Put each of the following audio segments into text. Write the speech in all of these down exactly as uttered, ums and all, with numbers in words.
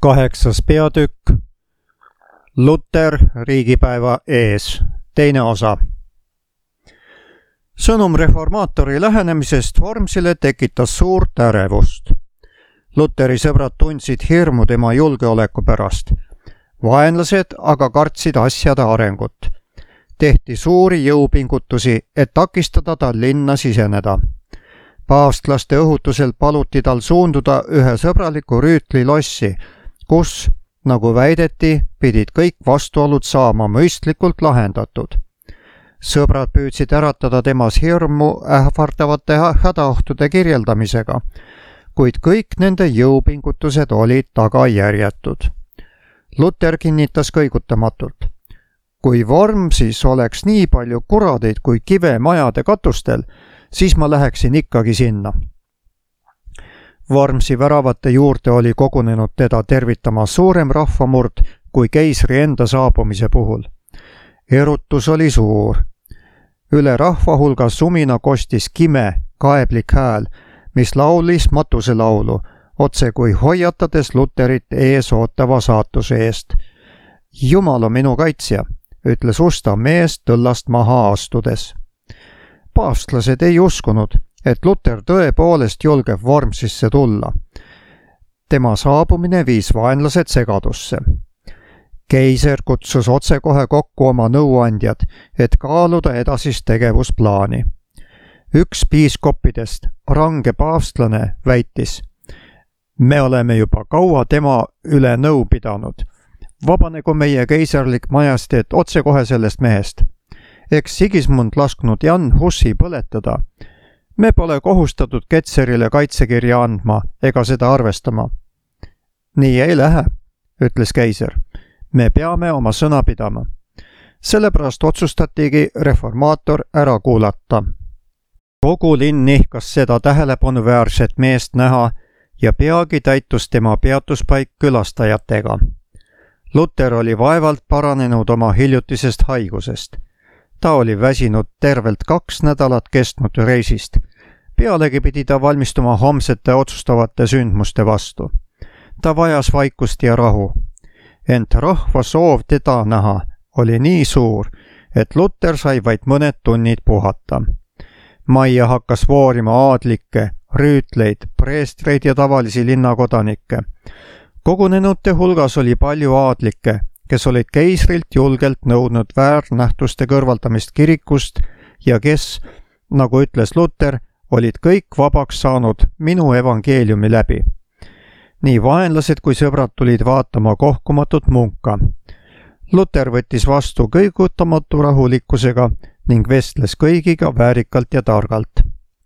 Kaheksas peatükk Luter riigipäeva ees, teine osa. Sõnum reformaatori lähenemisest Wormsile tekitas suurt ärevust. Luteri sõbrad tundsid hirmu tema julgeoleku pärast. Vaenlased aga kartsid asjade arengut. Tehti suuri jõupingutusi, et takistada tal linna siseneda. Paavstlaste õhutusel paluti tal suunduda ühe sõbraliku rüütli lossi, kus, nagu väideti, pidid kõik vastuolud saama mõistlikult lahendatud. Sõbrad püüdsid äratada temas hirmu ähvardavate hädaohtude kirjeldamisega, kuid kõik nende jõupingutused olid tagajärjetud. Luter kinnitas kõigutamatult. Kui Wormsis oleks nii palju kuradeid kui kive majade katustel, siis ma läheksin ikkagi sinna. Wormsi väravate juurde oli kogunenud teda tervitama suurem rahvamurd kui keisri enda saabumise puhul. Erutus oli suur. Üle rahva hulga sumina kostis kime, kaeblik hääl, mis laulis matuselaulu, otse kui hoiatades Luterit ees ootava saatuse eest. Jumal on minu kaitsja, ütles ustav mees tõllast maha astudes. Paavstlased ei uskunud, et Luter tõepoolest julgeb Wormsisse tulla. Tema saabumine viis vaenlased segadusse. Keiser kutsus otsekohe kokku oma nõuandjad, et kaaluda edasist tegevusplaani. Üks piiskoppidest, range paavstlane, väitis: me oleme juba kaua tema üle nõu pidanud. Vabanegu meie keiserlik majesteet otsekohe sellest mehest. Eks Sigismund lasknud Jan Hussi põletada. Me pole kohustatud Ketserile kaitsekirja andma ega seda arvestama. Nii ei lähe, ütles keiser. Me peame oma sõna pidama. Sellepärast otsustatigi reformaator ära kuulata. Kogu linn nihkas seda tähelepanuväärset meest näha ja peagi täitus tema peatuspaik külastajatega. Luter oli vaevalt paranenud oma hiljutisest haigusest. Ta oli väsinud tervelt kaks nädalat kestnud reisist. Pealegi pidi ta valmistuma homsete otsustavate sündmuste vastu. Ta vajas vaikust ja rahu. Ent rahva soov teda näha oli nii suur, et Luter sai vaid mõned tunnid puhata. Majja hakkas voorima aadlikke, rüütleid, preestreid ja tavalisi linnakodanikke. Kogunenute hulgas oli palju aadlikke, kes olid keisrilt julgelt nõudnud väärnähtuste kõrvaldamist kirikust ja kes, nagu ütles Luter, olid kõik vabaks saanud minu evangeeliumi läbi. Nii vaenlased kui sõbrad tulid vaatama kohkumatut munka. Luter võttis vastu kõigutamatu rahulikkusega ning vestles kõigiga väärikalt ja targalt.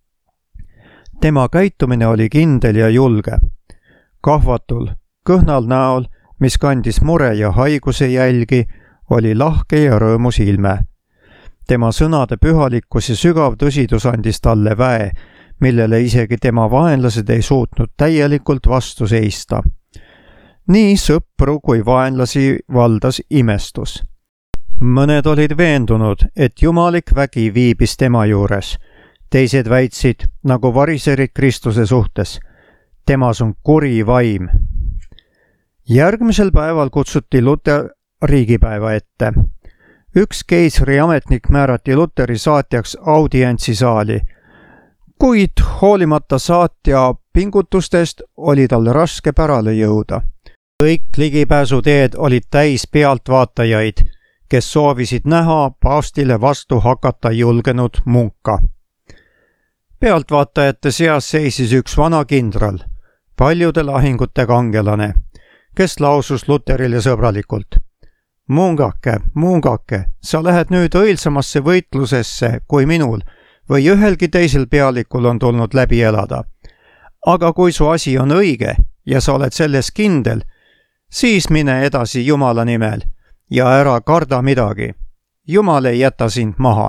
Tema käitumine oli kindel ja julge. Kahvatul, kõhnal näol, mis kandis mure ja haiguse jälgi, oli lahke ja rõõmus ilme. Tema sõnade pühalikkus ja sügav tõsidus andis talle väe, millele isegi tema vaenlased ei suutnud täielikult vastu seista. Nii sõpru kui vaenlasi valdas imestus. Mõned olid veendunud, et jumalik vägi viibis tema juures. Teised väitsid, nagu variserid Kristuse suhtes, temas on kuri vaim. Järgmisel päeval kutsuti Luter riigipäeva ette. Üks keisri ametnik määrati Luteri saatjaks audientsisaali, kuid hoolimata saatja pingutustest oli tal raske pärale jõuda. Kõik ligipääsuteed olid täis pealtvaatajaid, kes soovisid näha paavstile vastu hakata julgenud munka. Pealtvaatajate seas seisis üks vana kindral, paljude lahingute kangelane, kes lausus Luterile sõbralikult: Mungake, mungake, sa lähed nüüd õilsamasse võitlusesse kui minul või ühelgi teisel pealikul on tulnud läbi elada. Aga kui su asi on õige ja sa oled selles kindel, siis mine edasi Jumala nimel ja ära karda midagi. Jumal ei jäta sind maha.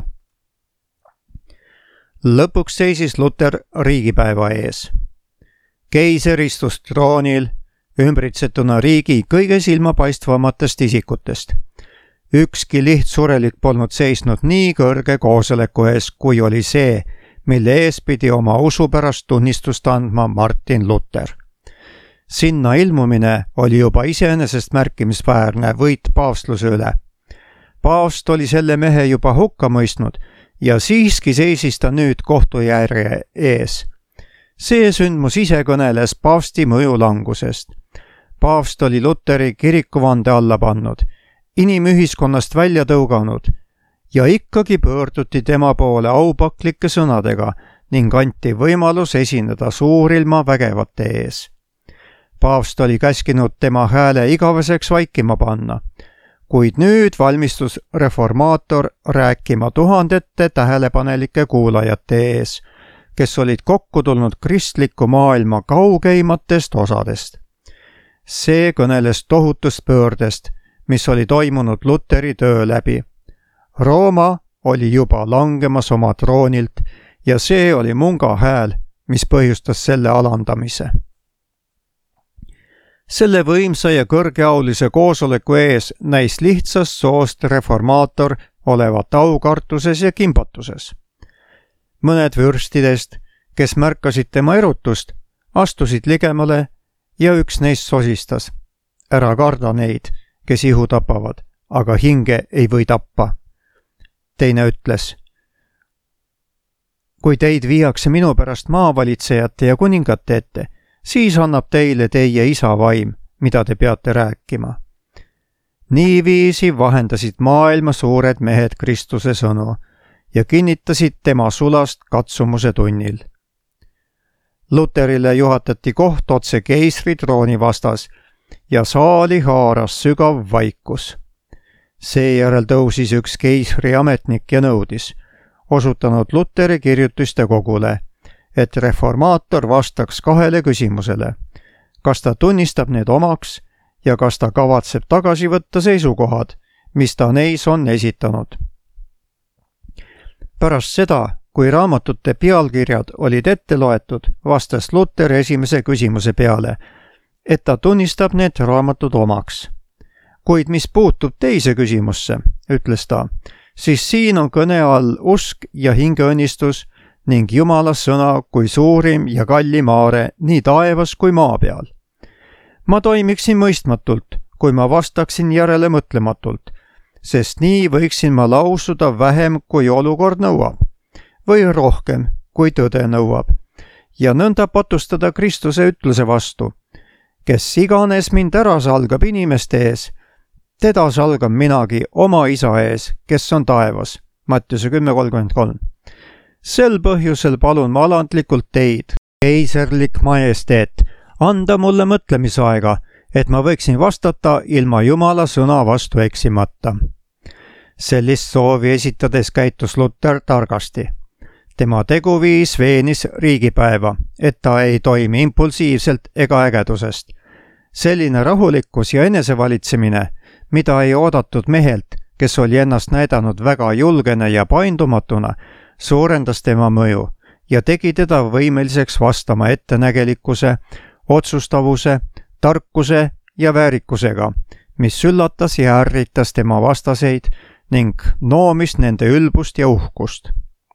Lõpuks seisis Luter riigipäeva ees. Keiser istus troonil, ümbritsetuna riigi kõige silmapaistvamatest isikutest. Ükski lihtsurelik polnud seisnud nii kõrge koosoleku ees, kui oli see, mille ees pidi oma usu pärast tunnistust andma Martin Luter. Sinna ilmumine oli juba iseenesest märkimisväärne võit paavstluse üle. Paavst oli selle mehe juba hukka mõistnud ja siiski seisis ta nüüd kohtujärje ees. See sündmus ise kõneles paavsti mõjulangusest. Paavst oli Luteri kirikuvande alla pannud, inimühiskonnast välja tõuganud ja ikkagi pöörduti tema poole aupaklike sõnadega ning anti võimalus esineda suurilma vägevate ees. Paavst oli käskinud tema hääle igaveseks vaikima panna, kuid nüüd valmistus reformaator rääkima tuhandete tähelepanelike kuulajate ees, kes olid kokku tulnud kristliku maailma kaugeimatest osadest. See kõneles tohutust pöördest, mis oli toimunud Luteri töö läbi. Rooma oli juba langemas oma troonilt ja see oli munga hääl, mis põhjustas selle alandamise. Selle võimsa ja kõrgeaulise koosoleku ees näis lihtsast soost reformaator olevat aukartuses ja kimbatuses. Mõned vürstidest, kes märkasid tema erutust, astusid ligemale ja üks neist sosistas. Ära karda neid, kes ihu tapavad, aga hinge ei või tappa. Teine ütles, kui teid viiakse minu pärast maavalitsejate ja kuningate ette, siis annab teile teie isa vaim, mida te peate rääkima. Niiviisi vahendasid maailma suured mehed Kristuse sõnu ja kinnitasid tema sulast katsumuse tunnil. Luterile juhatati koht otse keisri trooni vastas ja saali haaras sügav vaikus. Seejärel tõusis üks keisri ametnik ja nõudis, osutanud Luteri kirjutiste kogule, et reformaator vastaks kahele küsimusele, kas ta tunnistab need omaks ja kas ta kavatseb tagasi võtta seisukohad, mis ta neis on esitanud. Pärast seda, kui raamatute pealkirjad olid ette loetud, vastas Luter esimese küsimuse peale, et ta tunnistab need raamatud omaks. Kuid mis puutub teise küsimusse, ütles ta, siis siin on kõne all usk ja hingeõnnistus ning Jumala sõna kui suurim ja kallim aare nii taevas kui maa peal. Ma toimiksin mõistmatult, kui ma vastaksin järele mõtlematult, sest nii võiksin ma lausuda vähem, kui olukord nõuab, või rohkem, kui tõde nõuab, ja nõnda patustada Kristuse ütluse vastu, kes iganes mind ära salgab inimeste ees, teda salgan minagi oma isa ees, kes on taevas. Mattiuse kümme kolmkümmend kolm. Sel põhjusel palun ma alandlikult teid, keiserlik majesteet, anda mulle mõtlemisaega, et ma võiksin vastata ilma Jumala sõna vastu eksimata. Sellist soovi esitades käitus Luter targasti. Tema teguviis veenis riigipäeva, et ta ei toimi impulsiivselt ega ägedusest. Selline rahulikkus ja enesevalitsemine, mida ei oodatud mehelt, kes oli ennast näidanud väga julgene ja paindumatuna, suurendas tema mõju ja tegi teda võimeliseks vastama ettenägelikkuse, otsustavuse, tarkuse ja väärikusega, mis üllatas ja ärritas tema vastaseid ning noomis nende ülbust ja uhkust.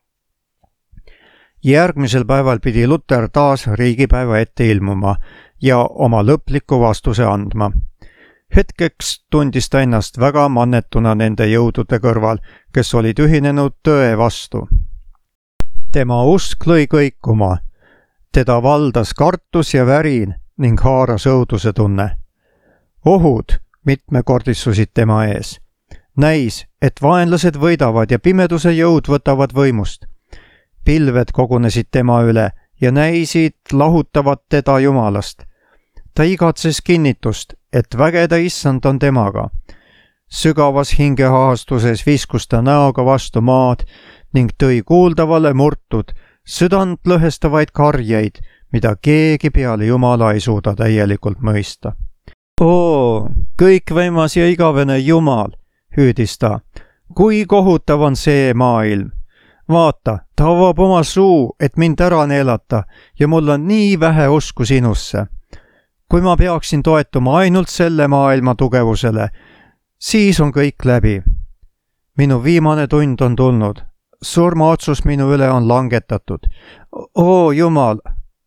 Järgmisel päeval pidi Luter taas riigipäeva ette ilmuma ja oma lõpliku vastuse andma. Hetkeks tundis ta ennast väga mannetuna nende jõudude kõrval, kes olid ühinenud tõe vastu. Tema usk lõi kõikuma, teda valdas kartus ja värin ning haaras õuduse tunne. Ohud mitmekordistusid tema ees. Näis, et vaenlased võidavad ja pimeduse jõud võtavad võimust. Pilved kogunesid tema üle ja näisid lahutavat teda Jumalast. Ta igatses kinnitust, et vägede issand on temaga. Sügavas hingehaastuses viskus ta näoga vastu maad ning tõi kuuldavale murtud, südant lõhestavaid karjeid, mida keegi peale Jumala ei suuda täielikult mõista. Oo, kõikvõimas ja igavene Jumal, hüüdis ta, kui kohutav on see maailm. Vaata, ta avab oma suu, et mind ära neelata ja mul on nii vähe usku sinusse. Kui ma peaksin toetuma ainult selle maailma tugevusele, siis on kõik läbi. Minu viimane tund on tulnud. Surmaotsus minu üle on langetatud. Oo Jumal,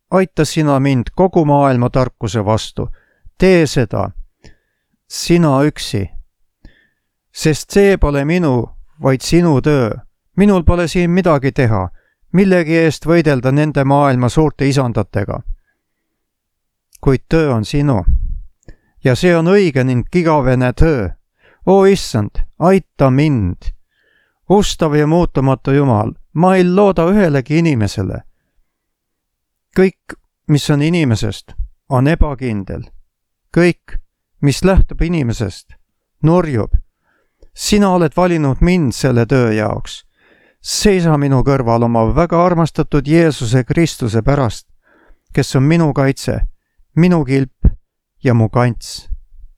aita sina mind kogu maailma tarkuse vastu. Tee seda, sina üksi. Sest see pole minu, vaid sinu töö. Minul pole siin midagi teha, millegi eest võidelda nende maailma suurte isandatega. Kuid töö on sinu. Ja see on õige ning igavene töö. O issand, aita mind. Ustav ja muutumatu Jumal, ma ei looda ühelegi inimesele. Kõik, mis on inimesest, on ebakindel. Kõik, mis lähtub inimesest, nurjub. Sina oled valinud mind selle töö jaoks. Seisa minu kõrval oma väga armastatud Jeesuse Kristuse pärast, kes on minu kaitse, minu kilp ja mu kants.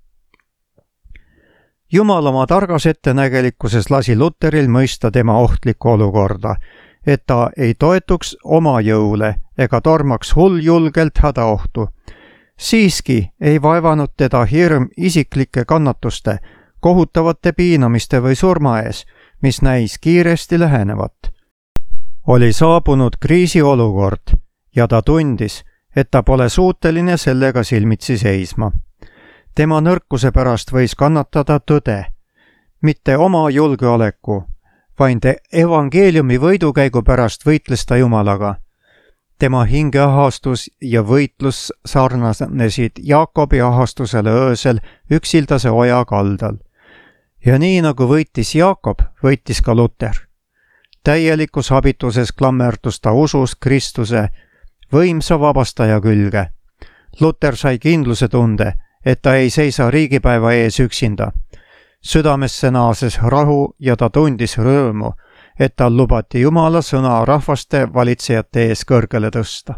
Jumal oma targas ettenägelikkuses lasi Luteril mõista tema ohtlikku olukorda, et ta ei toetuks oma jõule ega tormaks hulljulgelt hädaohtu. Siiski ei vaevanud teda hirm isiklike kannatuste, kohutavate piinamiste või surma ees, mis näis kiiresti lähenevat. Oli saabunud kriisiolukord ja ta tundis, et ta pole suuteline sellega silmitsi seisma. Tema nõrkuse pärast võis kannatada tõde, mitte oma julgeoleku, vaid evangeeliumi võidukäigu pärast võitles ta Jumalaga. Tema hingeahastus ja võitlus sarnanesid Jaakobi ahastusele öösel üksildase oja kaldal. Ja nii nagu võitis Jaakob, võitis ka Luter. Täielikus abituses klammerdus ta usus Kristuse võimsa vabastaja külge. Luter sai kindluse tunde, et ta ei seisa riigipäeva ees üksinda. Südamesse naases rahu ja ta tundis rõõmu, et tal lubati Jumala sõna rahvaste valitsejate ees kõrgele tõsta.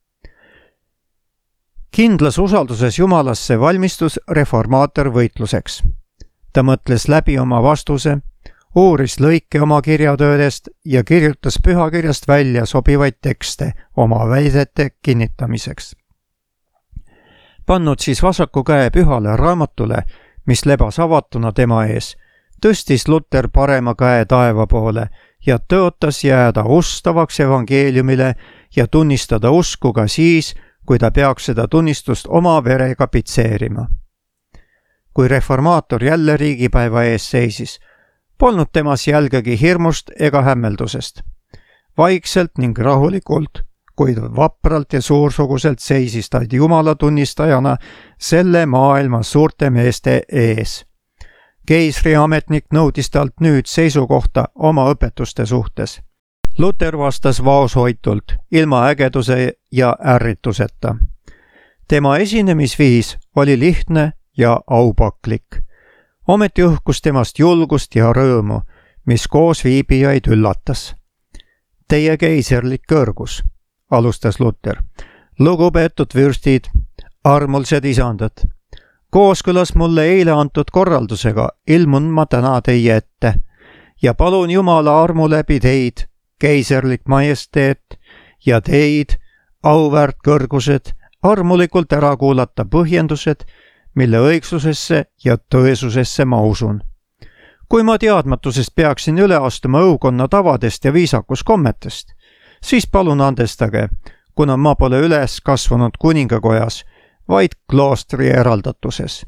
Kindlas usalduses Jumalasse valmistus reformaator võitluseks. Ta mõtles läbi oma vastuse, uuris lõike oma kirjatöödest ja kirjutas pühakirjast välja sobivaid tekste oma väidete kinnitamiseks. Pannud siis vasaku käe pühale raamatule, mis lebas avatuna tema ees, tõstis Luter parema käe taeva poole ja tõotas jääda ustavaks evangeeliumile ja tunnistada usku ka siis, kui ta peaks seda tunnistust oma verega pitseerima. Kui reformaator jälle riigipäeva ees seisis, polnud temas jälgegi hirmust ega hämmeldusest. Vaikselt ning rahulikult, kuid vapralt ja suursuguselt seisis ta Jumala tunnistajana selle maailma suurte meeste ees. Keisri ametnik nõudis talt nüüd seisukohta oma õpetuste suhtes. Luter vastas vaoshoitult, ilma ägeduse ja ärrituseta. Tema esinemisviis oli lihtne ja aupaklik. Ometi õhkus temast julgust ja rõõmu, mis koos viibijaid üllatas. Teie keiserlik kõrgus, alustas Luter. Lugupeetud vürstid, armulsed isandad, kooskõlas mulle eile antud korraldusega ilmun ma täna teie ette ja palun Jumala armu läbi teid, keiserlik majesteet, ja teid, auväärt kõrgused, armulikult ära kuulata põhjendused, mille õigsusesse ja tõesusesse ma usun. Kui ma teadmatusest peaksin üle astuma õukonna tavadest ja viisakuskommetest, siis palun andestage, kuna ma pole üles kasvanud kuningakojas, vaid kloostri eraldatuses.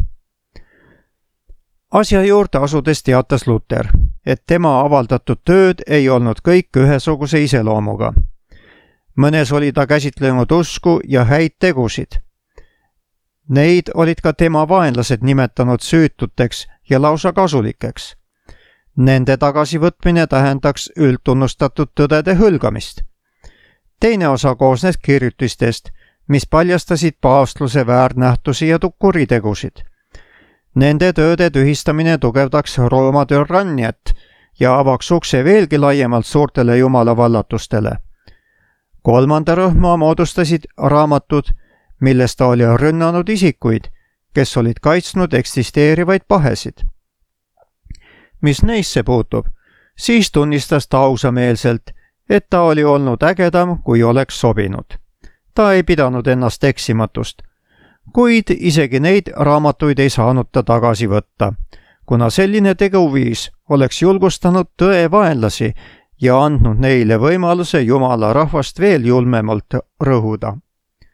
Asja juurde asudes teatas Luter, et tema avaldatud tööd ei olnud kõik ühesuguse iseloomuga. Mõnes oli ta käsitlenud usku ja häid tegusid. Neid olid ka tema vaenlased nimetanud süütuteks ja lausa kasulikeks. Nende tagasivõtmine tähendaks üldtunnustatud tõdede hülgamist. Teine osa koosnes kirjutistest, mis paljastasid paavstluse väärnähtusi ja kuritegusid. Nende tööde tühistamine tugevdaks Rooma türanniat ja avaks ukse veelgi laiemalt suurtele Jumala vallatustele. Kolmanda rühma moodustasid raamatud, millest ta oli rünnanud isikuid, kes olid kaitsnud eksisteerivaid pahesid. Mis neisse puutub, siis tunnistas ta ausameelselt, et ta oli olnud ägedam, kui oleks sobinud. Ta ei pidanud ennast eksimatust, kuid isegi neid raamatuid ei saanud ta tagasi võtta, kuna selline teguviis oleks julgustanud tõe vaenlasi ja andnud neile võimaluse Jumala rahvast veel julmemalt rõhuda.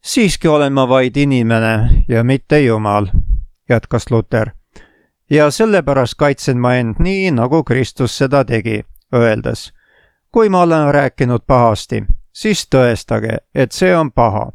siiski olen ma vaid inimene ja mitte Jumal, jätkas Luter. Ja sellepärast kaitsen ma end nii, nagu Kristus seda tegi, öeldes, kui ma olen rääkinud pahasti, siis tõestage, et see on paha.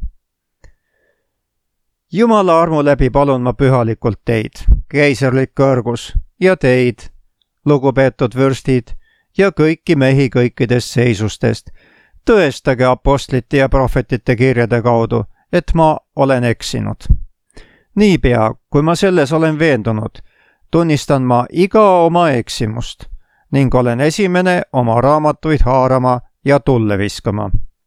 Jumala armu läbi palun ma pühalikult teid, keiserlik kõrgus, ja teid, lugupeetud vürstid, ja kõiki mehi kõikidest seisustest. Tõestage apostlite ja prohvetite kirjade kaudu, et ma olen eksinud. Niipea, kui ma selles olen veendunud, tunnistan ma iga oma eksimust ning olen esimene oma raamatuid haarama ja tulle viskama.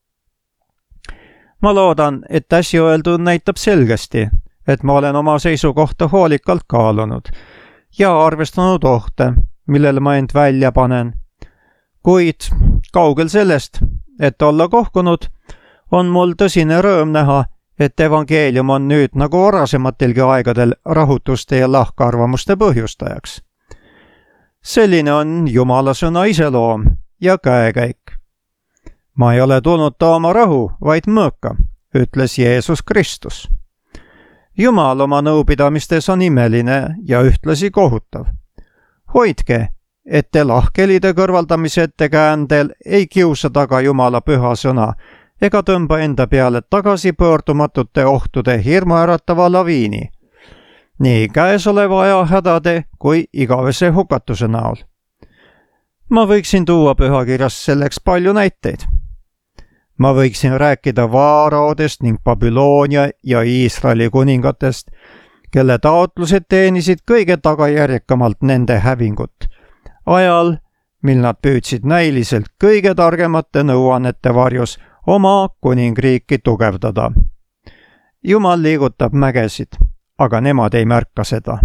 Ma loodan, et äsja öeldud näitab selgesti, et ma olen oma seisukohta hoolikalt kaalunud ja arvestanud ohte, millele ma end välja panen. Kuid kaugel sellest, et olla kohkunud, on mul tõsine rõõm näha, et evangeelium on nüüd nagu varasematelgi aegadel rahutuste ja lahkarvamuste põhjustajaks. Selline on Jumala sõna iseloom ja käekäik. Ma ei ole tulnud tooma rahu, vaid mõõka, ütles Jeesus Kristus. Jumal oma nõupidamistes on imeline ja ühtlasi kohutav. Hoidke, et te lahkelide kõrvaldamise ettekäändel ei kiusa taga Jumala püha sõna ega tõmba enda peale tagasipöördumatute ohtude hirmuäratava laviini, nii käesoleva aja hädade kui igavese hukatuse näol. Ma võiksin tuua pühakirjast selleks palju näiteid. Ma võiksin rääkida vaaraodest ning Babyloonia ja Iisraeli kuningatest, kelle taotlused teenisid kõige tagajärjekamalt nende hävingut, ajal, mil nad püüdsid näiliselt kõige targemate nõuannete varjus oma kuningriiki tugevdada. Jumal liigutab mägesid, aga nemad ei märka seda.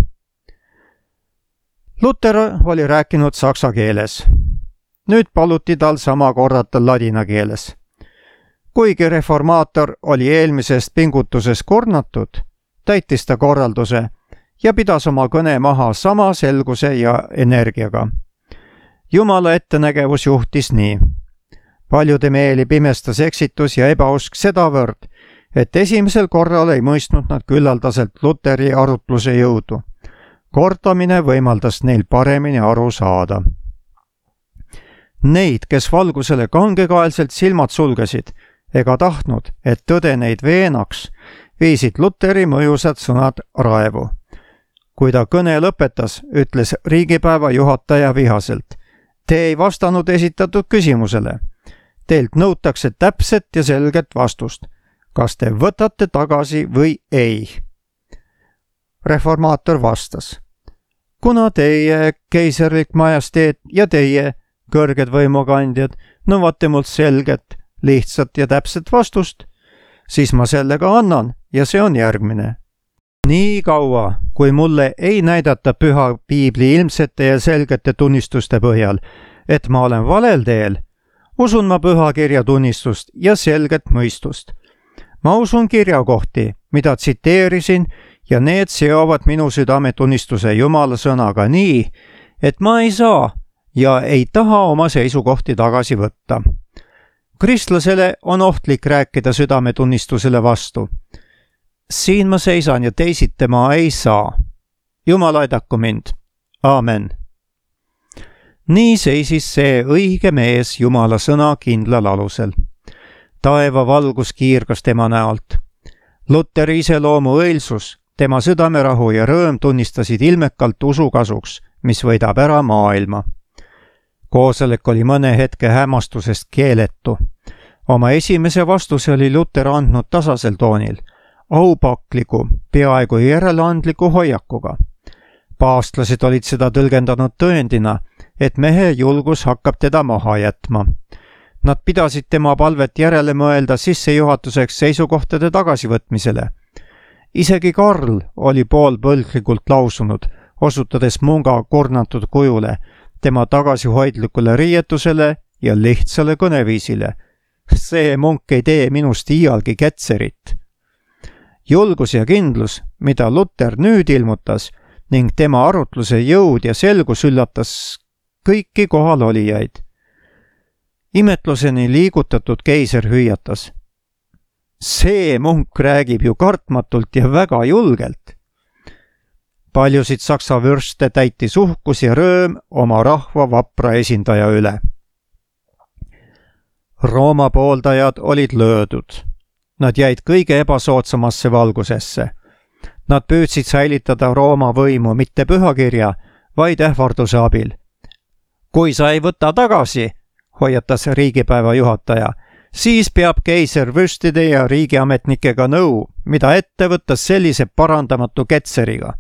Luter oli rääkinud saksa keeles. Nüüd paluti tal sama korrata ladina keeles. Kuigi reformaator oli eelmisest pingutuses kurnatud, täitis ta korralduse ja pidas oma kõne maha sama selguse ja energiaga. Jumala ettenägevus juhtis nii. Paljude meeli pimestas eksitus ja ebausk sedavõrd, et esimesel korral ei mõistnud nad küllaldaselt Luteri arutluse jõudu. Kordamine võimaldas neil paremini aru saada. Neid, kes valgusele kangekaelselt silmad sulgesid ega tahtnud, et tõde neid veenaks, viisid Luteri mõjusad sõnad raevu. Kui ta kõne lõpetas, ütles riigipäeva juhataja vihaselt. Te ei vastanud esitatud küsimusele. Teilt nõutakse täpset ja selget vastust. Kas te võtate tagasi või ei? Reformaator vastas. Kuna teie, keiserlik majesteet ja teie, kõrged võimukandjad, nõuate mult selget, lihtsat ja täpset vastust, siis ma sellega annan ja see on järgmine. Nii kaua, kui mulle ei näidata püha piibli ilmsete ja selgete tunnistuste põhjal, et ma olen valel teel, usun ma püha kirja tunnistust ja selget mõistust. Ma usun kirjakohti, mida tsiteerisin, ja need seovad minu südametunnistuse Jumala sõnaga nii, et ma ei saa ja ei taha oma seisukohti tagasi võtta. Kristlasele on ohtlik rääkida südametunnistusele vastu. Siin ma seisan ja teisiti ma ei saa. Jumal aidaku mind. Aamen. Nii seisis see õige mees Jumala sõna kindlal alusel. Taeva valgus kiirgas tema näolt. Luteri iseloomu õilsus, tema südamerahu ja rõõm tunnistasid ilmekalt usu kasuks, mis võidab ära maailma. Koosolek oli mõne hetke hämmastusest keeletu. Oma esimese vastuse oli Luter andnud tasasel toonil, aupakliku, peaaegu järeleandliku hoiakuga. Paastlased olid seda tõlgendanud tõendina, et mehe julgus hakkab teda maha jätma. Nad pidasid tema palvet järele mõelda sissejuhatuseks seisukohtade tagasivõtmisele. Isegi Karl oli poolpõlglikult lausunud, osutades munga kurnatud kujule, tema tagasihoidlikule riietusele ja lihtsale kõneviisile. See munk ei tee minust iialgi ketserit. Julgus ja kindlus, mida Luter nüüd ilmutas, ning tema arutluse jõud ja selgus üllatas kõiki kohalolijaid. Imetluseni liigutatud keiser hüüatas. see munk räägib ju kartmatult ja väga julgelt. Paljusid saksa vürste täitis uhkus ja rõõm oma rahva vapra esindaja üle. Rooma pooldajad olid löödud. Nad jäid kõige ebasoodsamasse valgusesse. Nad püüdsid säilitada Rooma võimu mitte pühakirja, vaid ähvarduse abil. Kui sa ei võta tagasi, hoiatas riigipäeva juhataja, siis peab keiser vürstide ja riigiametnikega nõu, mida ette võtta sellise parandamatu ketseriga.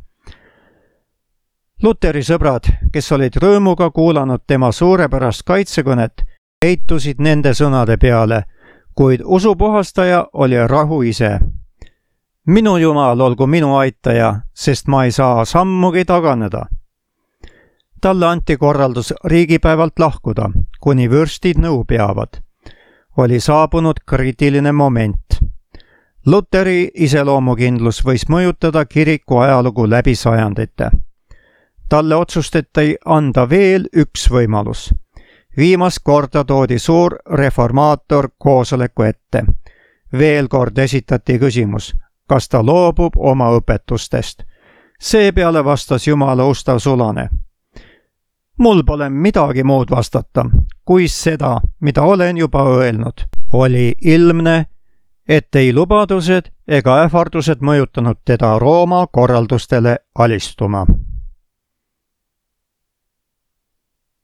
Luteri sõbrad, kes olid rõõmuga kuulanud tema suurepärast kaitsekõnet, heitusid nende sõnade peale, kuid usupuhastaja oli rahu ise. Minu Jumal olgu minu aitaja, sest ma ei saa sammugi taganeda. Talle anti korraldus riigipäevalt lahkuda, kuni vürstid nõu peavad. Oli saabunud kriitiline moment. Luteri iseloomukindlus võis mõjutada kiriku ajalugu läbi sajandite. Talle otsustati anda veel üks võimalus. Viimast korda toodi suur reformaator koosoleku ette. Veel kord esitati küsimus, kas ta loobub oma õpetustest. Seepeale vastas Jumala ustav sulane. Mul pole midagi muud vastata, kui seda, mida olen juba öelnud. Oli ilmne, et ei lubadused ega ähvardused mõjutanud teda Rooma korraldustele alistuma.